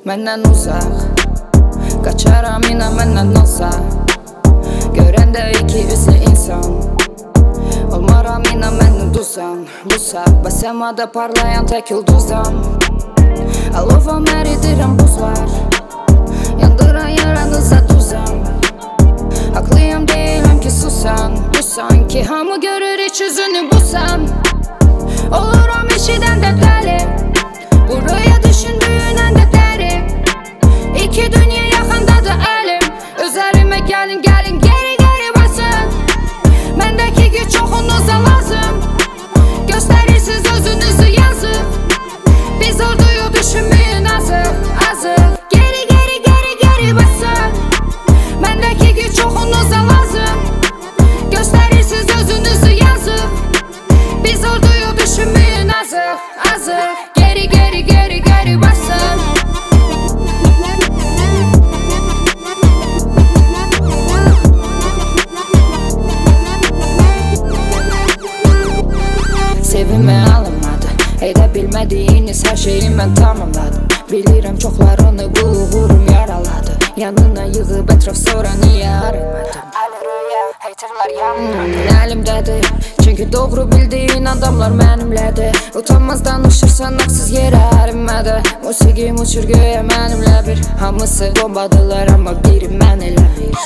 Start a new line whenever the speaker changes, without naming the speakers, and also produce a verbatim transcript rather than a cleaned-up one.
məndən uzaq. Qaçaram inan məndən olsa, görəndə iki üzlü insan. Olmaram inan mən uduzam, bu saat səmada parlayan tək ulduzam. Alovam əridirəm buzlar, yandıran yaranıza duzam. Haklıyam deyiləm ki susan, bu sanki hamı görür iç üzünü busan. Oluram eşidən də dəli, buraya düşündüyünən də dəri. İki dünya yaxındadır əlim, üzərimə gəlin gəlin geri geri basın. Məndəki güc çoxunuza lazım, göstərirsiniz özünüzü yazıb. Biz orduyu düşünməyin azıq, azıq. Geri geri geri geri basın. Məndəki güc çoxunuza lazım, göstərirsiniz özünüzü yazıb. Biz orduyu düşünməyin azıq, azıq. Geri geri geri geri basın. Sevimə alınmadı, edə bilmədiyiniz hər şeyi mən tamamladım. Bilirəm çoxlarını bu uğurum yaraladı. Yanına yığıb ətraf sonra niyə aramadım? Aleluya, haterlar yanmadı. Əlimdədir, çünki doğru bildiyin adamlar mənimlədir. Utanmaz danışırsan haqsız yerə ərinmədə. Musiqim uçur göyə mənimlə bir, hamısı bombadılar amma biri mən elə bir.